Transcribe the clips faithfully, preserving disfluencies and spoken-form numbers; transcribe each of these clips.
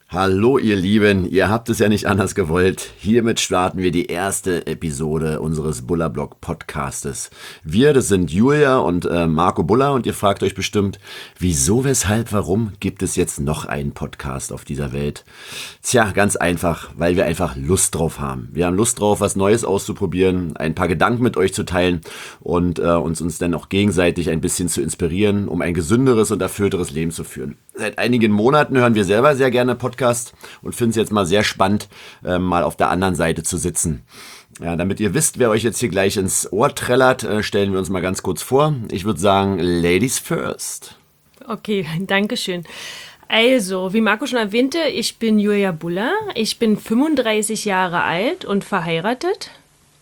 Hallo ihr Lieben, ihr habt es ja nicht anders gewollt. Hiermit starten wir die erste Episode unseres Bullerblock Podcastes. Wir, das sind Julia und äh, Marco Buller und ihr fragt euch bestimmt, wieso, weshalb, warum gibt es jetzt noch einen Podcast auf dieser Welt? Tja, ganz einfach, weil wir einfach Lust drauf haben. Wir haben Lust drauf, was Neues auszuprobieren, ein paar Gedanken mit euch zu teilen und äh, uns, uns dann auch gegenseitig ein bisschen zu inspirieren, um ein gesünderes und erfüllteres Leben zu führen. Seit einigen Monaten hören wir selber sehr gerne Podcast und finden es jetzt mal sehr spannend, äh, mal auf der anderen Seite zu sitzen. Ja, damit ihr wisst, wer euch jetzt hier gleich ins Ohr trällert, äh, stellen wir uns mal ganz kurz vor. Ich würde sagen, Ladies first. Okay, danke schön. Also, wie Marco schon erwähnte, ich bin Julia Buller. Ich bin fünfunddreißig Jahre alt und verheiratet.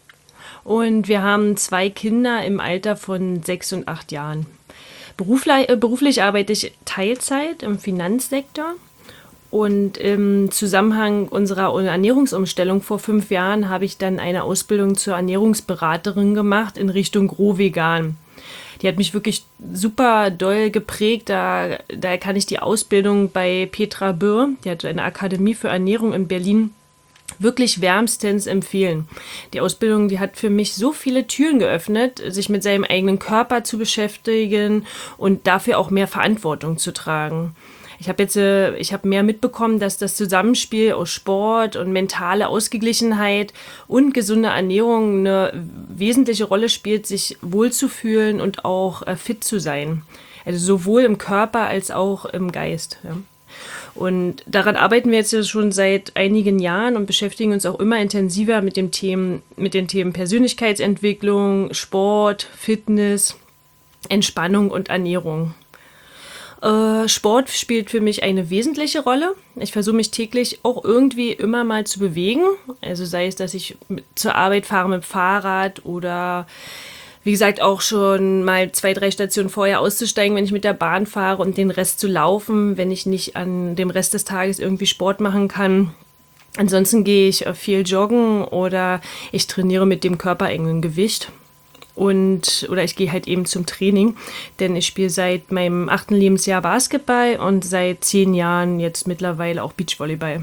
Und wir haben zwei Kinder im Alter von sechs und acht Jahren. Beruflich, äh, beruflich arbeite ich Teilzeit im Finanzsektor und im Zusammenhang unserer Ernährungsumstellung vor fünf Jahren habe ich dann eine Ausbildung zur Ernährungsberaterin gemacht in Richtung Rohvegan. Die hat mich wirklich super doll geprägt. Da, da kann ich die Ausbildung bei Petra Böhr, die hat eine Akademie für Ernährung in Berlin, wirklich wärmstens empfehlen. Die Ausbildung, die hat für mich so viele Türen geöffnet, sich mit seinem eigenen Körper zu beschäftigen und dafür auch mehr Verantwortung zu tragen. Ich habe jetzt, ich habe mehr mitbekommen, dass das Zusammenspiel aus Sport und mentale Ausgeglichenheit und gesunde Ernährung eine wesentliche Rolle spielt, sich wohlzufühlen und auch fit zu sein. Also sowohl im Körper als auch im Geist. Ja. Und daran arbeiten wir jetzt schon seit einigen Jahren und beschäftigen uns auch immer intensiver mit dem Themen, mit den Themen Persönlichkeitsentwicklung, Sport, Fitness, Entspannung und Ernährung. Äh, Sport spielt für mich eine wesentliche Rolle. Ich versuche mich täglich auch irgendwie immer mal zu bewegen. Also sei es, dass ich zur Arbeit fahre mit dem Fahrrad oder wie gesagt, auch schon mal zwei, drei Stationen vorher auszusteigen, wenn ich mit der Bahn fahre und den Rest zu laufen, wenn ich nicht an dem Rest des Tages irgendwie Sport machen kann. Ansonsten gehe ich viel joggen oder ich trainiere mit dem körpereigenen Gewicht. Und, oder ich gehe halt eben zum Training, denn ich spiele seit meinem achten Lebensjahr Basketball und seit zehn Jahren jetzt mittlerweile auch Beachvolleyball.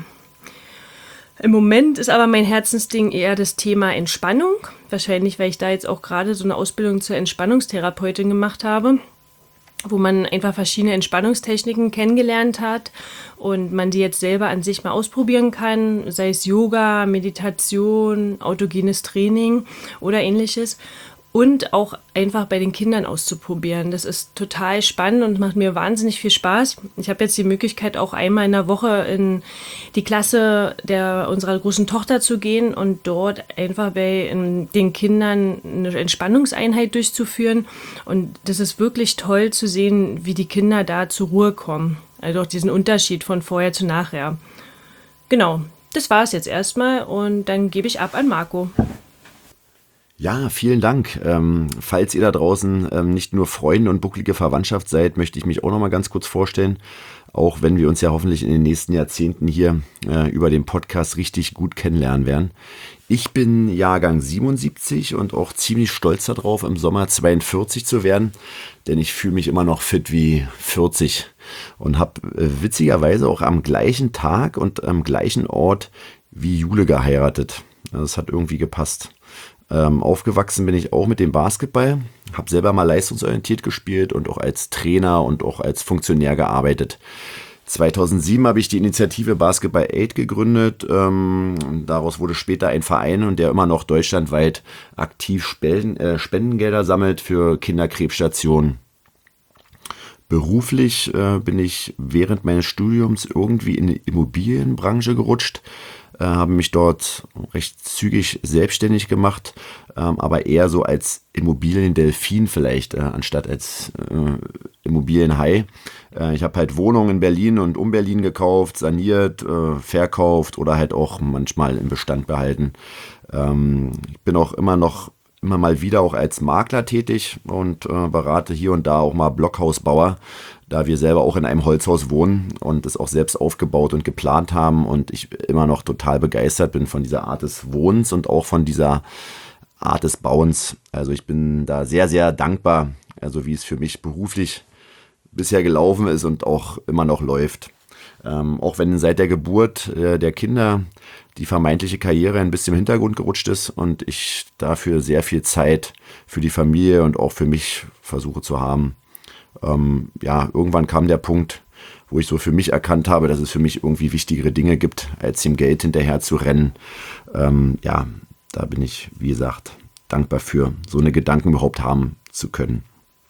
Im Moment ist aber mein Herzensding eher das Thema Entspannung. Wahrscheinlich, weil ich da jetzt auch gerade so eine Ausbildung zur Entspannungstherapeutin gemacht habe, wo man einfach verschiedene Entspannungstechniken kennengelernt hat und man die jetzt selber an sich mal ausprobieren kann, sei es Yoga, Meditation, autogenes Training oder ähnliches. Und auch einfach bei den Kindern auszuprobieren. Das ist total spannend und macht mir wahnsinnig viel Spaß. Ich habe jetzt die Möglichkeit, auch einmal in der Woche in die Klasse der unserer großen Tochter zu gehen und dort einfach bei den Kindern eine Entspannungseinheit durchzuführen. Und das ist wirklich toll zu sehen, wie die Kinder da zur Ruhe kommen. Also auch diesen Unterschied von vorher zu nachher. Genau, das war es jetzt erstmal und dann gebe ich ab an Marco. Ja, vielen Dank. Ähm, falls ihr da draußen ähm, nicht nur Freunde und bucklige Verwandtschaft seid, möchte ich mich auch noch mal ganz kurz vorstellen. Auch wenn wir uns ja hoffentlich in den nächsten Jahrzehnten hier äh, über den Podcast richtig gut kennenlernen werden. Ich bin Jahrgang siebenundsiebzig und auch ziemlich stolz darauf, im Sommer zweiundvierzig zu werden, denn ich fühle mich immer noch fit wie vierzig und habe äh, witzigerweise auch am gleichen Tag und am gleichen Ort wie Jule geheiratet. Das hat irgendwie gepasst. Ähm, aufgewachsen bin ich auch mit dem Basketball, habe selber mal leistungsorientiert gespielt und auch als Trainer und auch als Funktionär gearbeitet. zweitausendsieben habe ich die Initiative Basketball Aid gegründet. Ähm, daraus wurde später ein Verein und der immer noch deutschlandweit aktiv Spenden, äh, Spendengelder sammelt für Kinderkrebsstationen. Beruflich äh, bin ich während meines Studiums irgendwie in die Immobilienbranche gerutscht. Äh, habe mich dort recht zügig selbstständig gemacht, ähm, aber eher so als Immobiliendelfin vielleicht, äh, anstatt als äh, Immobilienhai. Äh, ich habe halt Wohnungen in Berlin und um Berlin gekauft, saniert, äh, verkauft oder halt auch manchmal im Bestand behalten. Ähm, ich bin auch immer noch immer mal wieder auch als Makler tätig und äh, berate hier und da auch mal Blockhausbauer, da wir selber auch in einem Holzhaus wohnen und es auch selbst aufgebaut und geplant haben und ich immer noch total begeistert bin von dieser Art des Wohnens und auch von dieser Art des Bauens. Also ich bin da sehr, sehr dankbar, also wie es für mich beruflich bisher gelaufen ist und auch immer noch läuft. Ähm, auch wenn seit der Geburt äh, der Kinder die vermeintliche Karriere ein bisschen im Hintergrund gerutscht ist und ich dafür sehr viel Zeit für die Familie und auch für mich versuche zu haben. Ähm, ja, irgendwann kam der Punkt, wo ich so für mich erkannt habe, dass es für mich irgendwie wichtigere Dinge gibt, als dem Geld hinterher zu rennen. Ähm, ja, da bin ich, wie gesagt, dankbar für, so eine Gedanken überhaupt haben zu können.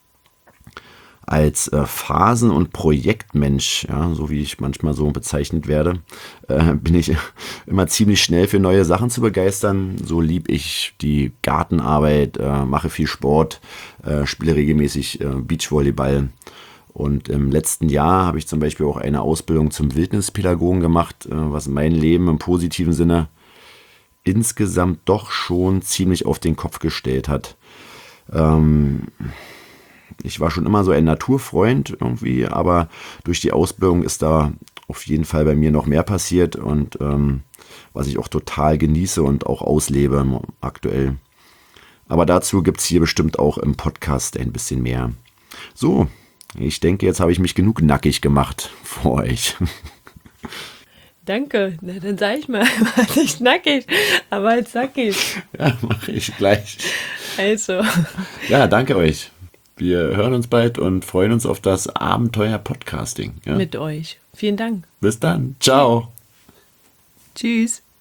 Als äh, Phasen- und Projektmensch, ja, so wie ich manchmal so bezeichnet werde, äh, bin ich immer ziemlich schnell für neue Sachen zu begeistern. So lieb ich die Gartenarbeit, äh, mache viel Sport, äh, spiele regelmäßig äh, Beachvolleyball. Und im letzten Jahr habe ich zum Beispiel auch eine Ausbildung zum Wildnispädagogen gemacht, äh, was mein Leben im positiven Sinne insgesamt doch schon ziemlich auf den Kopf gestellt hat. Ähm, Ich war schon immer so ein Naturfreund irgendwie, aber durch die Ausbildung ist da auf jeden Fall bei mir noch mehr passiert und ähm, was ich auch total genieße und auch auslebe aktuell. Aber dazu gibt es hier bestimmt auch im Podcast ein bisschen mehr. So, ich denke, jetzt habe ich mich genug nackig gemacht vor euch. Danke. Na, dann sag ich mal, war nicht nackig, aber als nackig. Ja, mache ich gleich. Also, Ja, danke euch. Wir hören uns bald und freuen uns auf das Abenteuer Podcasting. Ja? mit euch. Vielen Dank. Bis dann. Ciao. Tschüss.